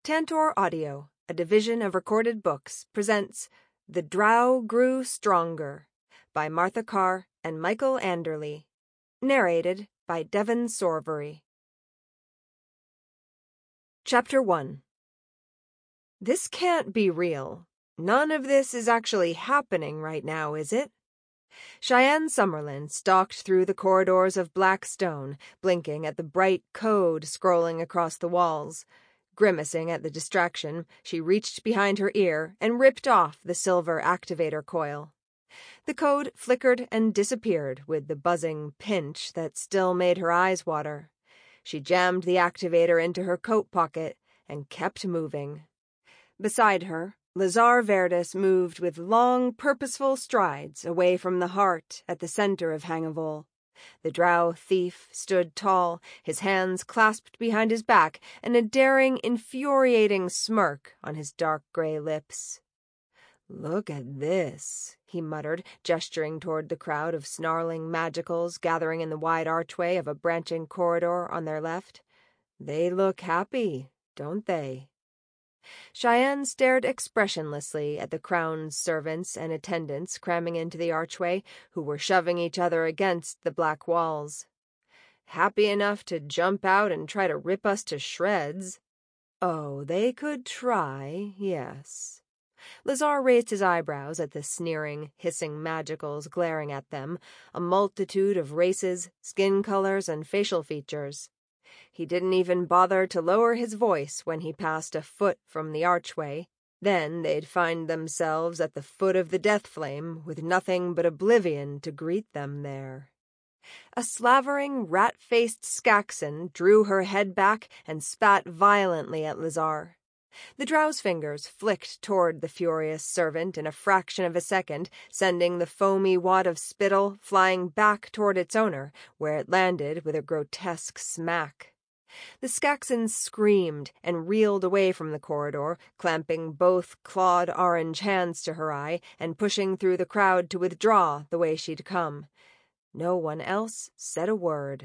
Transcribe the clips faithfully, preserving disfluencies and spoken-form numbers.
Tantor Audio, a division of Recorded Books, presents The Drow Grew Stronger by Martha Carr and Michael Anderle. Narrated by Devon Sorvery. Chapter one. This can't be real. None of this is actually happening right now, is it? Cheyenne Summerlin stalked through the corridors of black stone, blinking at the bright code scrolling across the walls. Grimacing at the distraction, she reached behind her ear and ripped off the silver activator coil. The code flickered and disappeared with the buzzing pinch that still made her eyes water. She jammed the activator into her coat pocket and kept moving. Beside her, Lazar Verdus moved with long, purposeful strides away from the heart at the center of Hangavol. The drow thief stood tall, his hands clasped behind his back, and a daring, infuriating smirk on his dark gray lips. "Look at this," he muttered, gesturing toward the crowd of snarling magicals gathering in the wide archway of a branching corridor on their left. "They look happy, don't they?" Cheyenne stared expressionlessly at the crown's servants and attendants cramming into the archway, who were shoving each other against the black walls. "Happy enough to jump out and try to rip us to shreds." "Oh, they could try, yes." Lazar raised his eyebrows at the sneering, hissing magicals glaring at them, a multitude of races, skin colors, and facial features. He didn't even bother to lower his voice when he passed a foot from the archway. Then they'd find themselves at the foot of the death flame with nothing but oblivion to greet them there. A slavering, rat-faced Skaxan drew her head back and spat violently at Lazar. The drow's fingers flicked toward the furious servant in a fraction of a second, sending the foamy wad of spittle flying back toward its owner, where it landed with a grotesque smack. The Skaxan screamed and reeled away from the corridor, clamping both clawed orange hands to her eye and pushing through the crowd to withdraw the way she'd come. No one else said a word.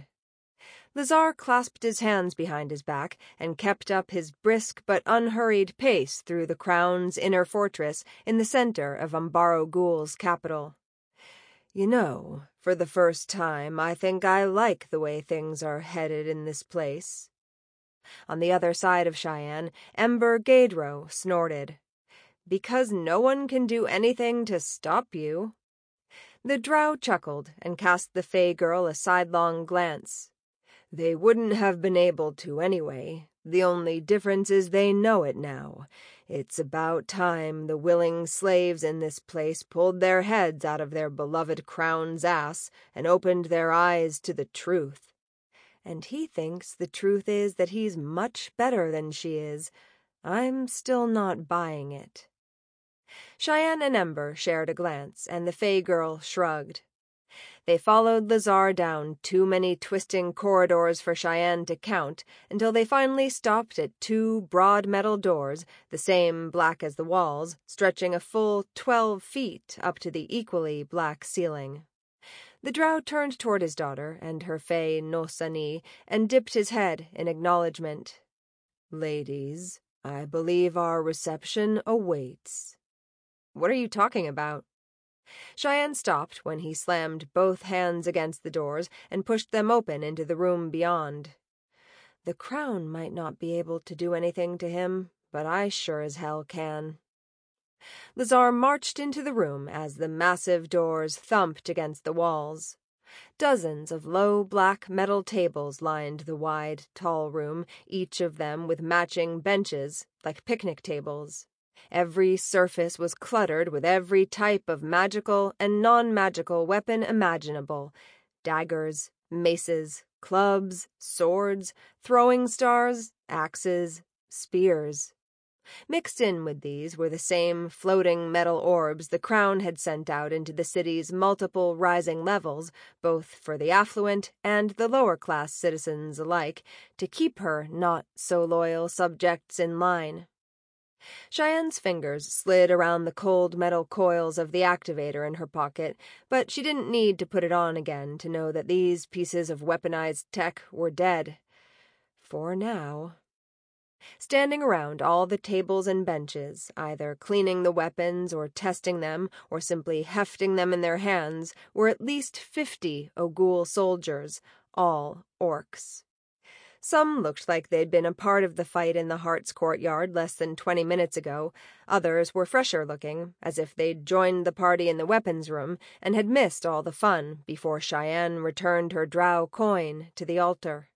Lazar clasped his hands behind his back and kept up his brisk but unhurried pace through the crown's inner fortress in the center of Umbaro Ghul's capital. "You know, for the first time I think I like the way things are headed in this place." On the other side of Cheyenne, Ember Gaedro snorted. "Because no one can do anything to stop you." The drow chuckled and cast the Fey girl a sidelong glance. "They wouldn't have been able to anyway. The only difference is they know it now. It's about time the willing slaves in this place pulled their heads out of their beloved crown's ass and opened their eyes to the truth. And he thinks the truth is that he's much better than she is. I'm still not buying it." Cheyenne and Ember shared a glance, and the Fey girl shrugged. They followed Lazar down too many twisting corridors for Cheyenne to count until they finally stopped at two broad metal doors, the same black as the walls, stretching a full twelve feet up to the equally black ceiling. The drow turned toward his daughter and her Fey Nosani and dipped his head in acknowledgement. "Ladies, I believe our reception awaits." "What are you talking about?" Cheyenne stopped when he slammed both hands against the doors and pushed them open into the room beyond. "The crown might not be able to do anything to him, but I sure as hell can." Lazar marched into the room as the massive doors thumped against the walls. Dozens of low black metal tables lined the wide, tall room, each of them with matching benches, like picnic tables. Every surface was cluttered with every type of magical and non-magical weapon imaginable. Daggers, maces, clubs, swords, throwing stars, axes, spears. Mixed in with these were the same floating metal orbs the crown had sent out into the city's multiple rising levels, both for the affluent and the lower-class citizens alike, to keep her not-so-loyal subjects in line. Cheyenne's fingers slid around the cold metal coils of the activator in her pocket, but she didn't need to put it on again to know that these pieces of weaponized tech were dead. For now. Standing around all the tables and benches, either cleaning the weapons or testing them or simply hefting them in their hands, were at least fifty Oghul soldiers, all orcs. Some looked like they'd been a part of the fight in the Heart's courtyard less than twenty minutes ago. Others were fresher looking, as if they'd joined the party in the weapons room and had missed all the fun before Cheyenne returned her drow coin to the altar.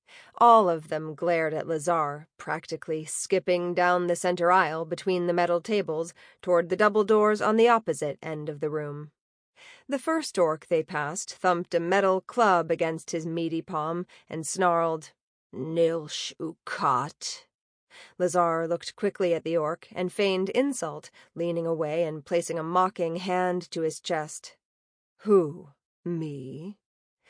All of them glared at Lazar, practically skipping down the center aisle between the metal tables toward the double doors on the opposite end of the room. The first orc they passed thumped a metal club against his meaty palm and snarled, "Nilsh Ukat." Lazar looked quickly at the orc and feigned insult, leaning away and placing a mocking hand to his chest. "Who? Me?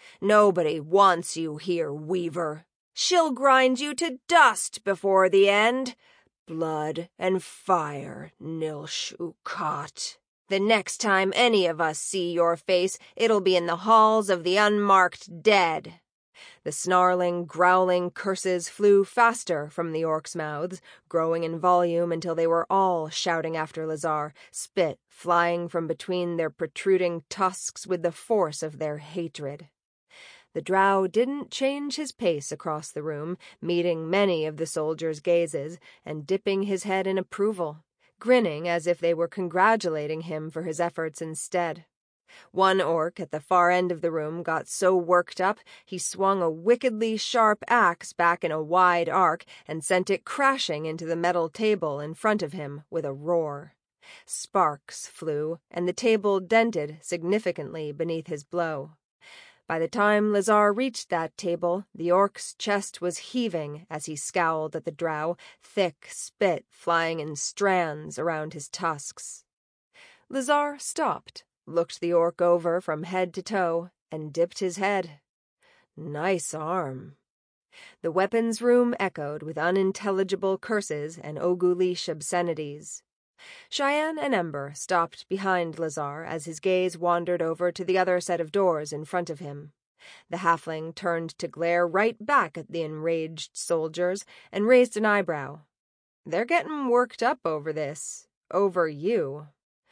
Nobody wants you here, Weaver. She'll grind you to dust before the end. Blood and fire, Nilsh Ukat. The next time any of us see your face, it'll be in the halls of the unmarked dead." The snarling, growling curses flew faster from the orcs' mouths, growing in volume until they were all shouting after Lazar, spit flying from between their protruding tusks with the force of their hatred. The drow didn't change his pace across the room, meeting many of the soldiers' gazes and dipping his head in approval, grinning as if they were congratulating him for his efforts instead. One orc at the far end of the room got so worked up he swung a wickedly sharp axe back in a wide arc and sent it crashing into the metal table in front of him with a roar. Sparks flew, and the table dented significantly beneath his blow. By the time Lazar reached that table, the orc's chest was heaving as he scowled at the drow, thick spit flying in strands around his tusks. Lazar stopped, looked the orc over from head to toe, and dipped his head. Nice arm. The weapons room echoed with unintelligible curses and Oghulish obscenities. Cheyenne and Ember stopped behind Lazar as his gaze wandered over to the other set of doors in front of him. The halfling turned to glare right back at the enraged soldiers and raised an eyebrow. "They're getting worked up over this. Over you."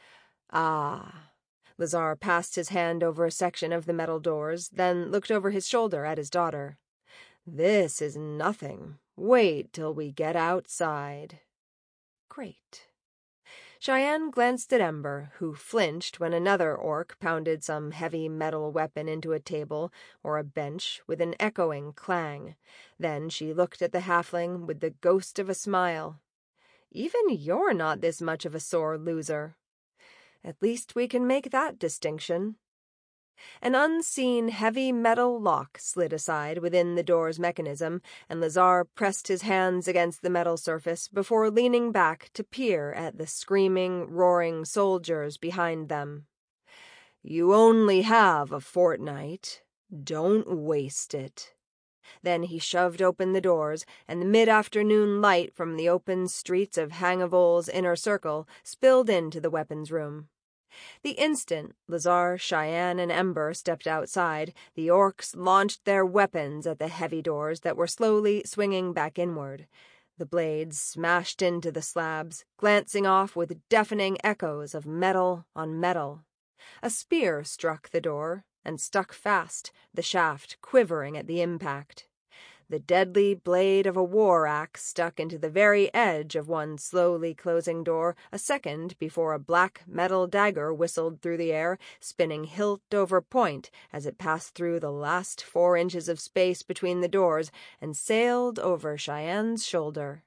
"Ah." Lazar passed his hand over a section of the metal doors, then looked over his shoulder at his daughter. "This is nothing. Wait till we get outside." "Great." Cheyenne glanced at Ember, who flinched when another orc pounded some heavy metal weapon into a table or a bench with an echoing clang. Then she looked at the halfling with the ghost of a smile. "Even you're not this much of a sore loser. At least we can make that distinction." An unseen heavy metal lock slid aside within the door's mechanism, and Lazar pressed his hands against the metal surface before leaning back to peer at the screaming, roaring soldiers behind them. "You only have a fortnight. Don't waste it." Then he shoved open the doors, and the mid-afternoon light from the open streets of Hangavul's inner circle spilled into the weapons room. The instant Lazar, Cheyenne, and Ember stepped outside, the orcs launched their weapons at the heavy doors that were slowly swinging back inward. The blades smashed into the slabs, glancing off with deafening echoes of metal on metal. A spear struck the door and stuck fast, the shaft quivering at the impact. The deadly blade of a war axe stuck into the very edge of one slowly closing door a second before a black metal dagger whistled through the air, spinning hilt over point as it passed through the last four inches of space between the doors and sailed over Cheyenne's shoulder.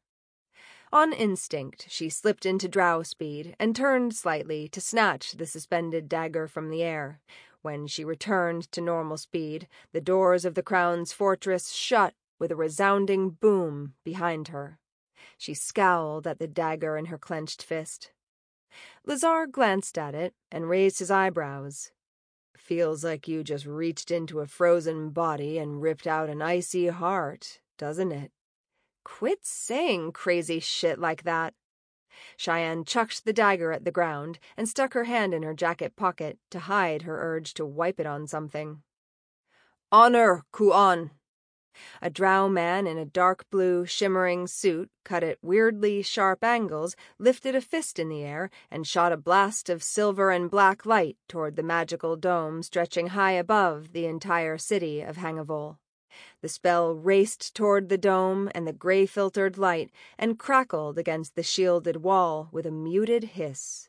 On instinct, she slipped into drow speed and turned slightly to snatch the suspended dagger from the air. When she returned to normal speed, the doors of the Crown's fortress shut with a resounding boom behind her. She scowled at the dagger in her clenched fist. Lazar glanced at it and raised his eyebrows. "Feels like you just reached into a frozen body and ripped out an icy heart, doesn't it?" "Quit saying crazy shit like that." Cheyenne chucked the dagger at the ground and stuck her hand in her jacket pocket to hide her urge to wipe it on something. "Honor, Ku'an." A drow man in a dark blue, shimmering suit, cut at weirdly sharp angles, lifted a fist in the air and shot a blast of silver and black light toward the magical dome stretching high above the entire city of Hangavol. The spell raced toward the dome and the gray-filtered light and crackled against the shielded wall with a muted hiss.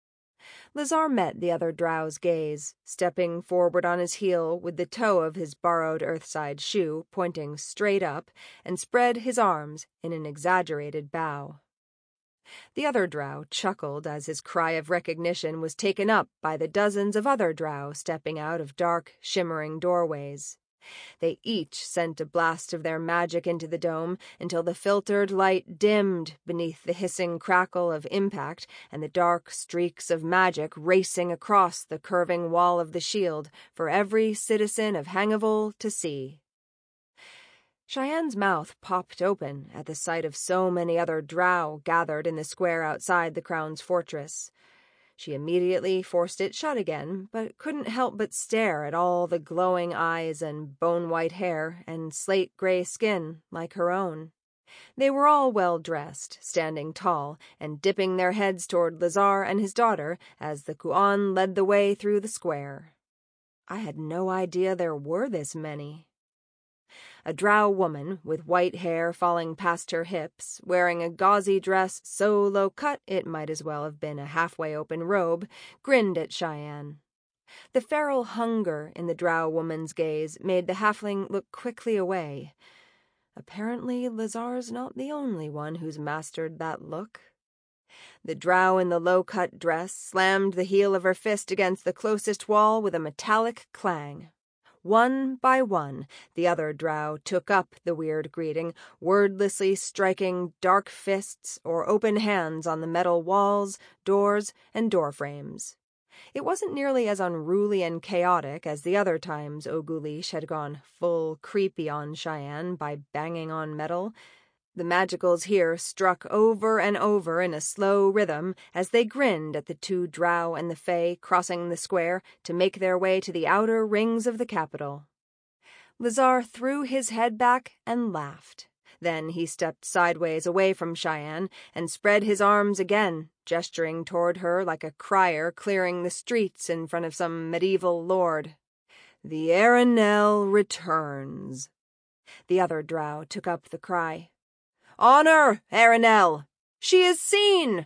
Lazar met the other drow's gaze, stepping forward on his heel with the toe of his borrowed earthside shoe pointing straight up, and spread his arms in an exaggerated bow. The other drow chuckled as his cry of recognition was taken up by the dozens of other drow stepping out of dark, shimmering doorways. They each sent a blast of their magic into the dome until the filtered light dimmed beneath the hissing crackle of impact and the dark streaks of magic racing across the curving wall of the shield for every citizen of Hangavol to see. Cheyenne's mouth popped open at the sight of so many other drow gathered in the square outside the Crown's fortress. She immediately forced it shut again, but couldn't help but stare at all the glowing eyes and bone-white hair and slate-gray skin like her own. They were all well-dressed, standing tall, and dipping their heads toward Lazar and his daughter as the Kuan led the way through the square. I had no idea there were this many. A drow woman, with white hair falling past her hips, wearing a gauzy dress so low-cut it might as well have been a halfway open robe, grinned at Cheyenne. The feral hunger in the drow woman's gaze made the halfling look quickly away. Apparently, Lazar's not the only one who's mastered that look. The drow in the low-cut dress slammed the heel of her fist against the closest wall with a metallic clang. One by one, the other drow took up the weird greeting, wordlessly striking dark fists or open hands on the metal walls, doors, and doorframes. It wasn't nearly as unruly and chaotic as the other times Ogulish had gone full creepy on Cheyenne by banging on metal. The magicals here struck over and over in a slow rhythm as they grinned at the two drow and the fae crossing the square to make their way to the outer rings of the capital. Lazar threw his head back and laughed. Then he stepped sideways away from Cheyenne and spread his arms again, gesturing toward her like a crier clearing the streets in front of some medieval lord. "The Aranel returns." The other drow took up the cry. "Honor, Aranel! She is seen!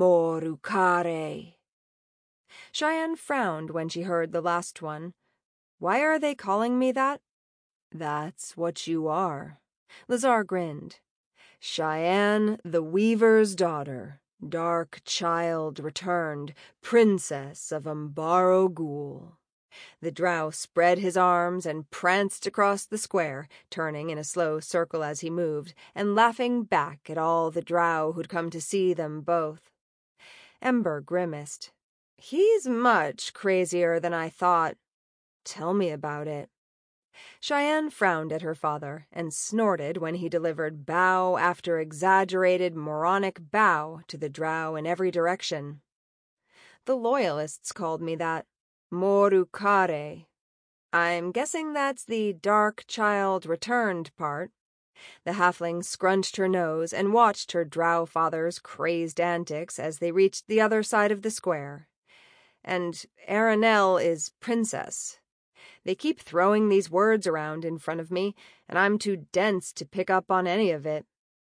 Morukare!" Cheyenne frowned when she heard the last one. "Why are they calling me that?" "That's what you are." Lazar grinned. "Cheyenne, the Weaver's daughter, dark child returned, princess of Umbaro Ghoul." The drow spread his arms and pranced across the square, turning in a slow circle as he moved, and laughing back at all the drow who'd come to see them both. Ember grimaced. "He's much crazier than I thought. Tell me about it." Cheyenne frowned at her father and snorted when he delivered bow after exaggerated moronic bow to the drow in every direction. "The Loyalists called me that. Morukare. I'm guessing that's the dark child returned part." The halfling scrunched her nose and watched her drow father's crazed antics as they reached the other side of the square. "And Aranel is princess. They keep throwing these words around in front of me, and I'm too dense to pick up on any of it."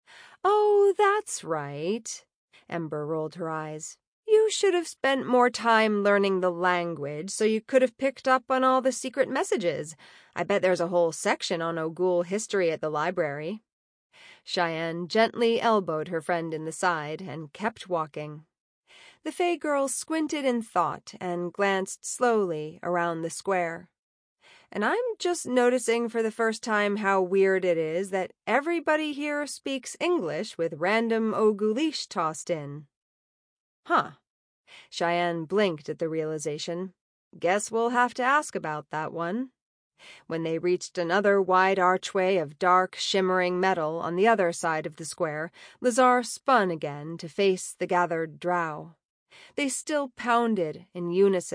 "Oh, that's right." Ember rolled her eyes. "You should have spent more time learning the language so you could have picked up on all the secret messages. I bet there's a whole section on Ogul history at the library." Cheyenne gently elbowed her friend in the side and kept walking. The Fae girl squinted in thought and glanced slowly around the square. "And I'm just noticing for the first time how weird it is that everybody here speaks English with random Ogulish tossed in." "Huh." Cheyenne blinked at the realization. "Guess we'll have to ask about that one." When they reached another wide archway of dark, shimmering metal on the other side of the square, Lazar spun again to face the gathered drow. They still pounded in unison,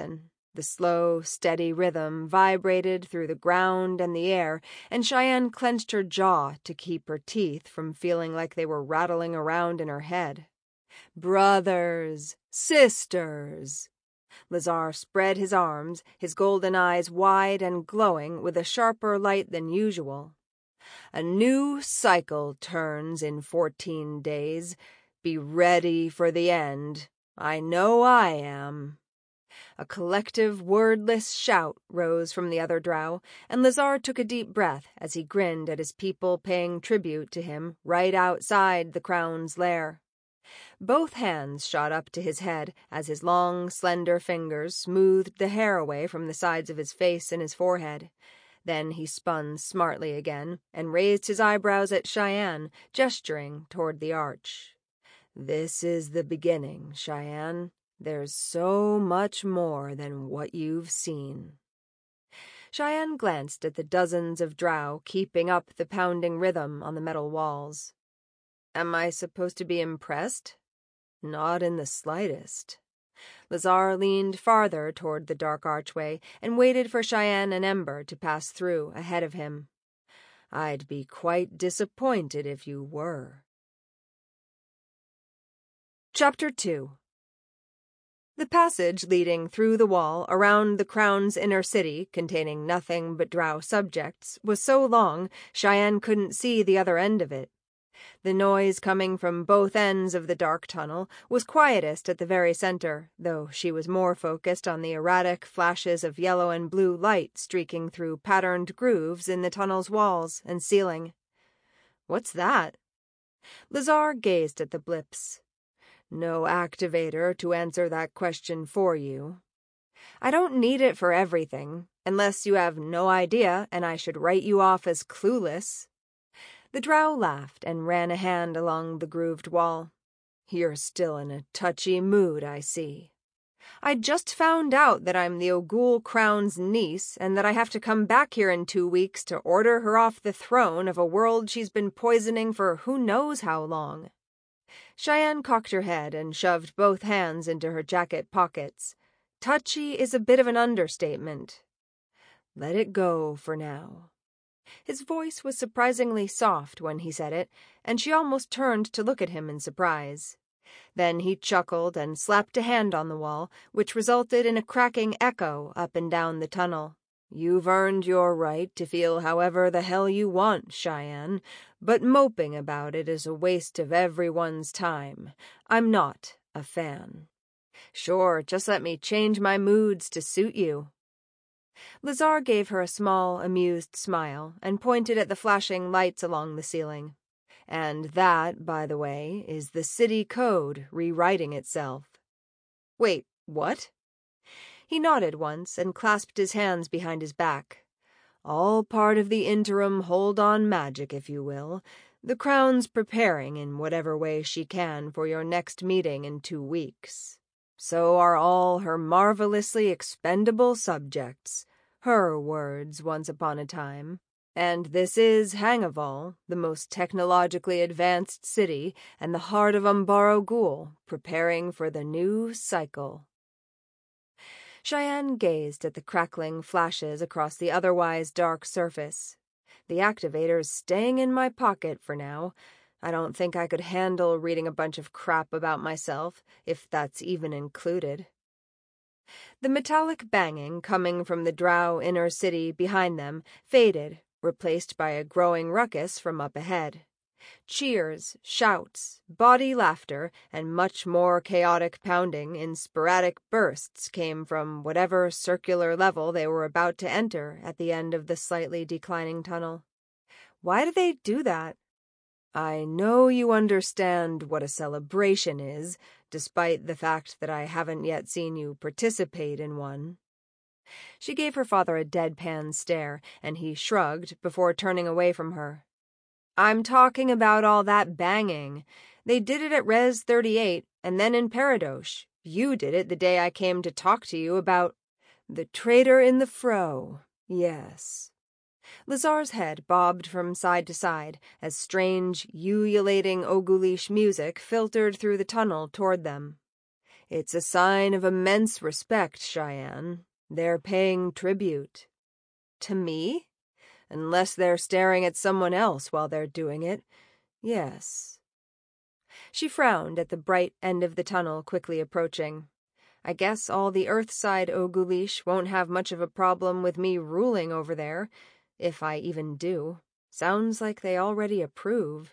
The slow, steady rhythm vibrated through the ground and the air, and Cheyenne clenched her jaw to keep her teeth from feeling like they were rattling around in her head. Brothers, sisters. Lazar spread his arms, his golden eyes wide and glowing with a sharper light than usual. A new cycle turns in fourteen days. Be ready for the end. I know I am. A collective, wordless shout rose from the other drow, and Lazar took a deep breath as he grinned at his people paying tribute to him right outside the Crown's lair. Both hands shot up to his head as his long, slender fingers smoothed the hair away from the sides of his face and his forehead. Then he spun smartly again and raised his eyebrows at Cheyenne, gesturing toward the arch. This is the beginning, Cheyenne. There's so much more than what you've seen. Cheyenne glanced at the dozens of drow keeping up the pounding rhythm on the metal walls. Am I supposed to be impressed? Not in the slightest. Lazar leaned farther toward the dark archway and waited for Cheyenne and Ember to pass through ahead of him. I'd be quite disappointed if you were. Chapter two. The passage leading through the wall around the Crown's inner city, containing nothing but drow subjects, was so long Cheyenne couldn't see the other end of it. The noise coming from both ends of the dark tunnel was quietest at the very center, though she was more focused on the erratic flashes of yellow and blue light streaking through patterned grooves in the tunnel's walls and ceiling. What's that? Lazar gazed at the blips. No activator to answer that question for you. I don't need it for everything, unless you have no idea and I should write you off as clueless. The drow laughed and ran a hand along the grooved wall. You're still in a touchy mood, I see. I just found out that I'm the Ogul Crown's niece and that I have to come back here in two weeks to order her off the throne of a world she's been poisoning for who knows how long. Cheyenne cocked her head and shoved both hands into her jacket pockets. Touchy is a bit of an understatement. Let it go for now. His voice was surprisingly soft when he said it, and she almost turned to look at him in surprise. Then he chuckled and slapped a hand on the wall, which resulted in a cracking echo up and down the tunnel. You've earned your right to feel however the hell you want, Cheyenne, but moping about it is a waste of everyone's time. I'm not a fan. Sure, just let me change my moods to suit you. Lazar gave her a small, amused smile and pointed at the flashing lights along the ceiling. And that, by the way, is the city code rewriting itself. Wait, what? He nodded once and clasped his hands behind his back. All part of the interim hold-on magic, if you will. The Crown's preparing in whatever way she can for your next meeting in two weeks. So are all her marvelously expendable subjects. Her words once upon a time. And this is Hangaval, the most technologically advanced city and the heart of Umbaro Ghoul, preparing for the new cycle. Cheyenne gazed at the crackling flashes across the otherwise dark surface. The activator's staying in my pocket for now. I don't think I could handle reading a bunch of crap about myself, if that's even included. The metallic banging coming from the drow inner city behind them faded, replaced by a growing ruckus from up ahead. Cheers, shouts, bawdy laughter, and much more chaotic pounding in sporadic bursts came from whatever circular level they were about to enter at the end of the slightly declining tunnel. Why do they do that? I know you understand what a celebration is, despite the fact that I haven't yet seen you participate in one. She gave her father a deadpan stare, and he shrugged before turning away from her. I'm talking about all that banging. They did it at Res thirty-eight, and then in Paradosh. You did it the day I came to talk to you about the traitor in the fro. Yes. Lazar's head bobbed from side to side as strange, ululating Ogulish music filtered through the tunnel toward them. It's a sign of immense respect, Cheyenne. They're paying tribute. To me? Unless they're staring at someone else while they're doing it. Yes. She frowned at the bright end of the tunnel quickly approaching. I guess all the Earthside Ogulish won't have much of a problem with me ruling over there, if I even do. Sounds like they already approve.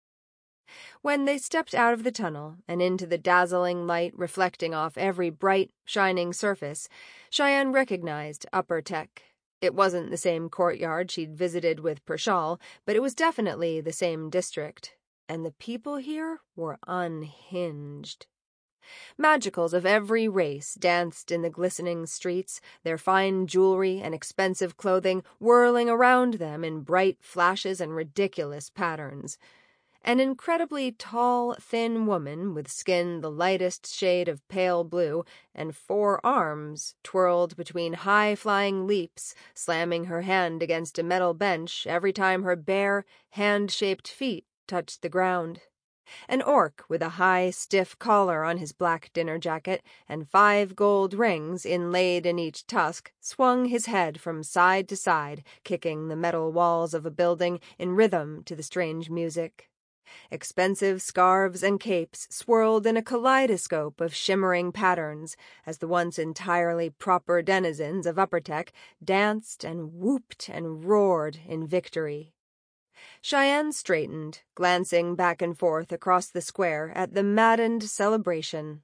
When they stepped out of the tunnel and into the dazzling light reflecting off every bright, shining surface, Cheyenne recognized Upper Tech. It wasn't the same courtyard she'd visited with Pershal, but it was definitely the same district. And the people here were unhinged. Magicals of every race danced in the glistening streets, their fine jewelry and expensive clothing whirling around them in bright flashes and ridiculous patterns. An incredibly tall, thin woman with skin the lightest shade of pale blue and four arms twirled between high-flying leaps, slamming her hand against a metal bench every time her bare, hand-shaped feet touched the ground. An orc with a high, stiff collar on his black dinner jacket and five gold rings inlaid in each tusk swung his head from side to side, kicking the metal walls of a building in rhythm to the strange music. Expensive scarves and capes swirled in a kaleidoscope of shimmering patterns as the once entirely proper denizens of Upper Tech danced and whooped and roared in victory. Cheyenne straightened, glancing back and forth across the square at the maddened celebration.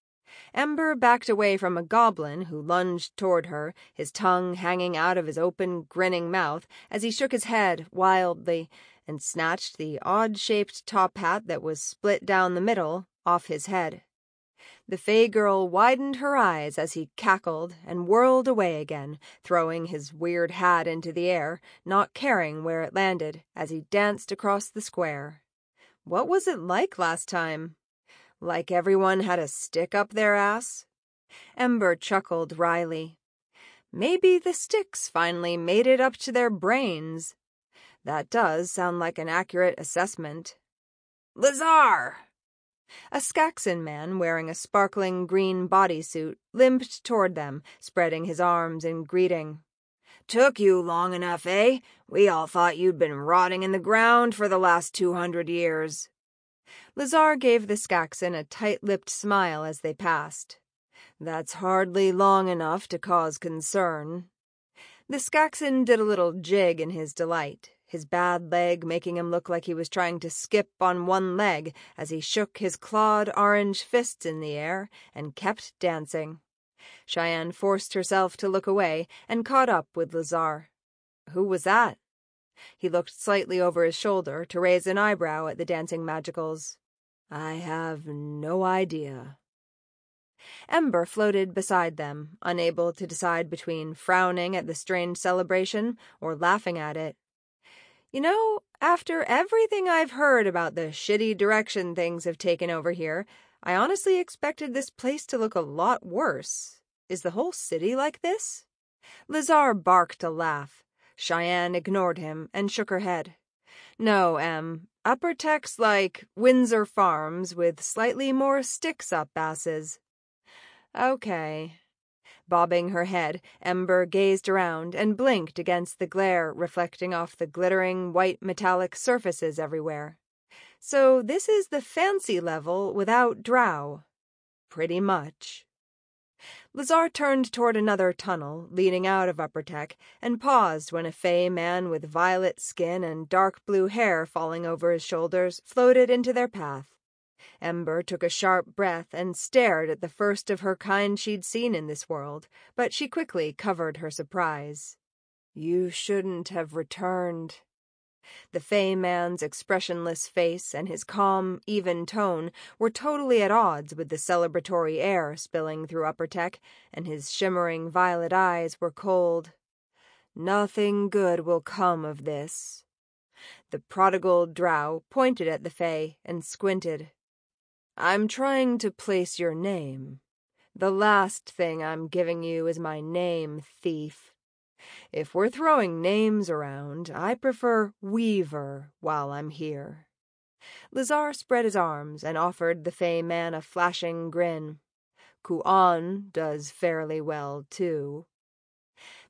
Ember backed away from a goblin who lunged toward her, his tongue hanging out of his open, grinning mouth as he shook his head wildly and snatched the odd-shaped top hat that was split down the middle off his head. The Fey girl widened her eyes as he cackled and whirled away again, throwing his weird hat into the air, not caring where it landed, as he danced across the square. What was it like last time? Like everyone had a stick up their ass? Ember chuckled wryly. Maybe the sticks finally made it up to their brains. That does sound like an accurate assessment. Lazar! A Skaxan man wearing a sparkling green bodysuit limped toward them, spreading his arms in greeting. Took you long enough, eh? We all thought you'd been rotting in the ground for the last two hundred years. Lazar gave the Skaxan a tight-lipped smile as they passed. That's hardly long enough to cause concern. The Skaxan did a little jig in his delight, his bad leg making him look like he was trying to skip on one leg as he shook his clawed orange fists in the air and kept dancing. Cheyenne forced herself to look away and caught up with Lazar. Who was that? He looked slightly over his shoulder to raise an eyebrow at the dancing magicals. I have no idea. Ember floated beside them, unable to decide between frowning at the strange celebration or laughing at it. You know, after everything I've heard about the shitty direction things have taken over here, I honestly expected this place to look a lot worse. Is the whole city like this? Lazar barked a laugh. Cheyenne ignored him and shook her head. No, Em. Upper Tech's like Windsor Farms with slightly more sticks-up asses. Okay. Bobbing her head, Ember gazed around and blinked against the glare reflecting off the glittering white metallic surfaces everywhere. So this is the fancy level without drow. Pretty much. Lazar turned toward another tunnel leading out of Upper Tech and paused when a Fey man with violet skin and dark blue hair falling over his shoulders floated into their path. Ember took a sharp breath and stared at the first of her kind she'd seen in this world, but she quickly covered her surprise. You shouldn't have returned. The Fey man's expressionless face and his calm, even tone were totally at odds with the celebratory air spilling through Upper Tech, and his shimmering violet eyes were cold. Nothing good will come of this. The prodigal drow pointed at the Fey and squinted. I'm trying to place your name. The last thing I'm giving you is my name, thief. If we're throwing names around, I prefer Weaver while I'm here. Lazar spread his arms and offered the Fey man a flashing grin. Ku'an does fairly well, too.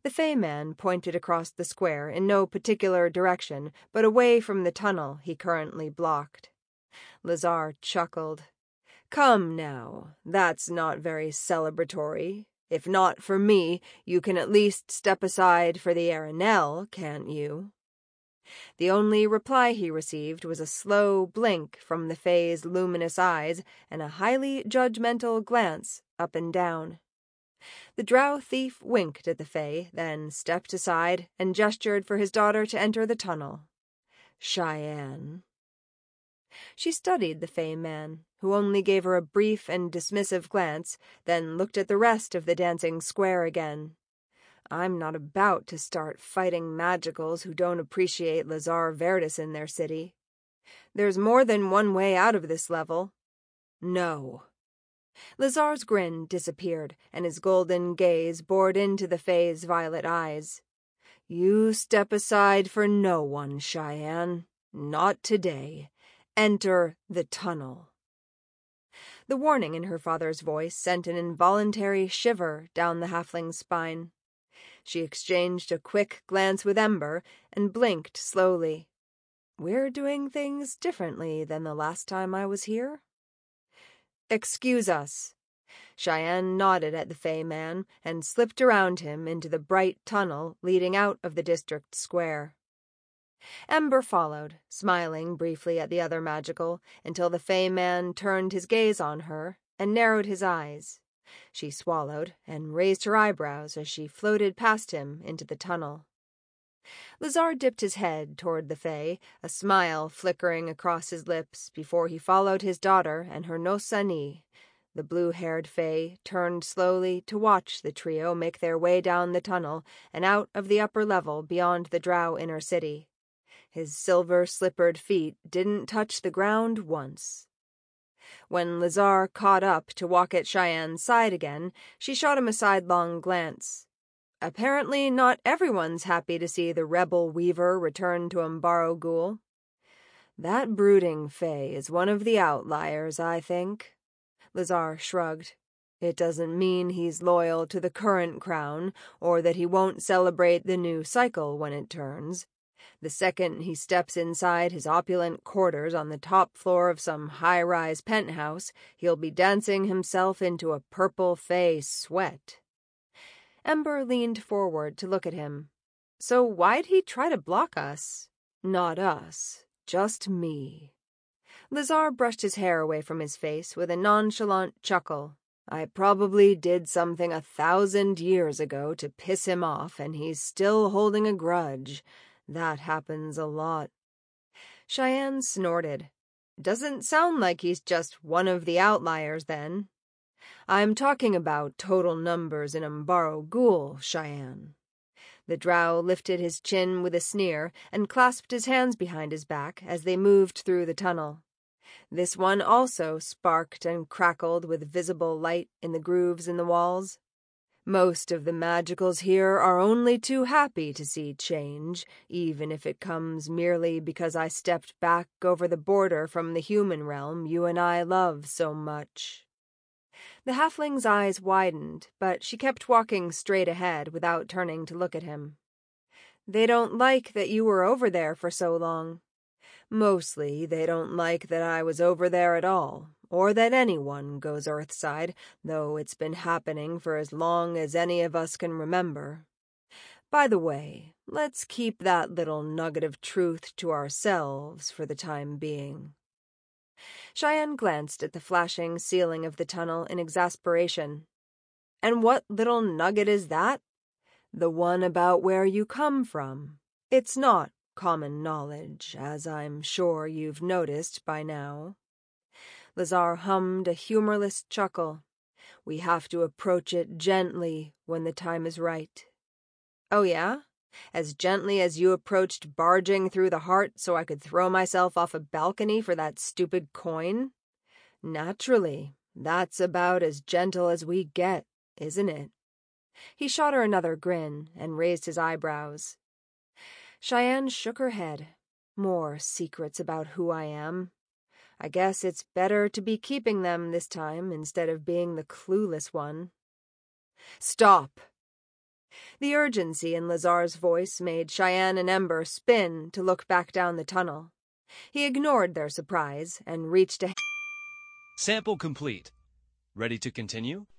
The Fey man pointed across the square in no particular direction, but away from the tunnel he currently blocked. Lazar chuckled. Come now, that's not very celebratory. If not for me, you can at least step aside for the Arenelle, can't you? The only reply he received was a slow blink from the Fae's luminous eyes and a highly judgmental glance up and down. The drow thief winked at the Fae, then stepped aside and gestured for his daughter to enter the tunnel. Cheyenne. She studied the Fey man, who only gave her a brief and dismissive glance, then looked at the rest of the dancing square again. I'm not about to start fighting magicals who don't appreciate Lazar Verdus in their city. There's more than one way out of this level. No. Lazar's grin disappeared, and his golden gaze bored into the Fae's violet eyes. You step aside for no one, Cheyenne. Not today. Enter the tunnel. The warning in her father's voice sent an involuntary shiver down the halfling's spine. She exchanged a quick glance with Ember and blinked slowly. We're doing things differently than the last time I was here? Excuse us. Cheyenne nodded at the Fey man and slipped around him into the bright tunnel leading out of the district square. Ember followed, smiling briefly at the other magical, until the Fey man turned his gaze on her and narrowed his eyes. She swallowed and raised her eyebrows as she floated past him into the tunnel. Lazar dipped his head toward the Fey, a smile flickering across his lips before he followed his daughter and her Nosani. The blue-haired Fey turned slowly to watch the trio make their way down the tunnel and out of the upper level beyond the drow inner city. His silver-slippered feet didn't touch the ground once. When Lazar caught up to walk at Cheyenne's side again, she shot him a sidelong glance. Apparently not everyone's happy to see the rebel weaver return to Umbaro Ghoul. That brooding Fae is one of the outliers, I think. Lazar shrugged. It doesn't mean he's loyal to the current crown, or that he won't celebrate the new cycle when it turns. The second he steps inside his opulent quarters on the top floor of some high-rise penthouse, he'll be dancing himself into a purple Fae sweat. Ember leaned forward to look at him. So why'd he try to block us? Not us, just me. Lazar brushed his hair away from his face with a nonchalant chuckle. I probably did something a thousand years ago to piss him off, and he's still holding a grudge. That happens a lot. Cheyenne snorted. Doesn't sound like he's just one of the outliers, then. I'm talking about total numbers in Umbaro Ghoul, Cheyenne. The drow lifted his chin with a sneer and clasped his hands behind his back as they moved through the tunnel. This one also sparked and crackled with visible light in the grooves in the walls. Most of the magicals here are only too happy to see change, even if it comes merely because I stepped back over the border from the human realm you and I love so much. The halfling's eyes widened, but she kept walking straight ahead without turning to look at him. They don't like that you were over there for so long. Mostly they don't like that I was over there at all, or that anyone goes Earthside, though it's been happening for as long as any of us can remember. By the way, let's keep that little nugget of truth to ourselves for the time being. Cheyenne glanced at the flashing ceiling of the tunnel in exasperation. And what little nugget is that? The one about where you come from. It's not common knowledge, as I'm sure you've noticed by now. Lazar hummed a humorless chuckle. We have to approach it gently when the time is right. Oh, yeah? As gently as you approached barging through the heart so I could throw myself off a balcony for that stupid coin? Naturally. That's about as gentle as we get, isn't it? He shot her another grin and raised his eyebrows. Cheyenne shook her head. More secrets about who I am. I guess it's better to be keeping them this time instead of being the clueless one. Stop! The urgency in Lazar's voice made Cheyenne and Ember spin to look back down the tunnel. He ignored their surprise and reached a... Sample complete. Ready to continue?